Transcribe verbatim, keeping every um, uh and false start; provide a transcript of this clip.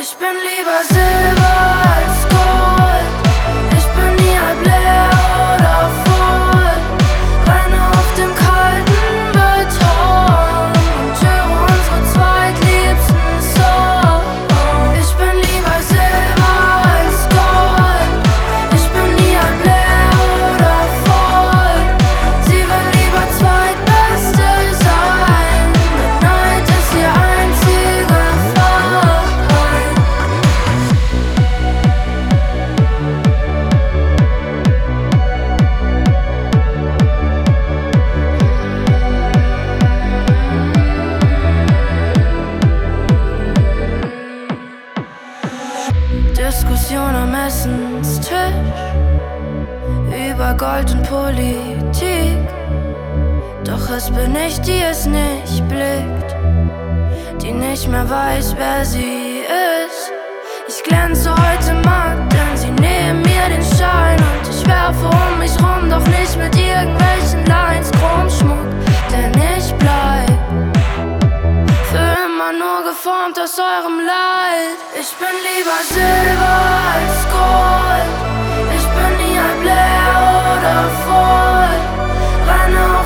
Ich bin lieber Silber als Gold. Ich bin nie halb leer oder voll. Renne auf dem kalten Beton und höre unsere zweitliebsten Song. Ich bin lieber Silber als Gold. Ich bin nie halb leer oder voll. Sie will lieber Zweitbeste sein. Midnight ist ihr einziger Fall. Diskussion am Essenstisch über Gold und Politik. Doch es bin ich, die es nicht blickt, die nicht mehr weiß, wer sie ist. Ich glänze heute matt, denn sie nehmen mir den Schein. Und ich werfe um mich rum, doch nicht mit irgendwelchen Lines. Chromschmuck, denn ich bleib für immer nur geformt aus eurem Leid. Ich bin lieber Silber als Gold. Ich bin nie halb leer oder voll. Renne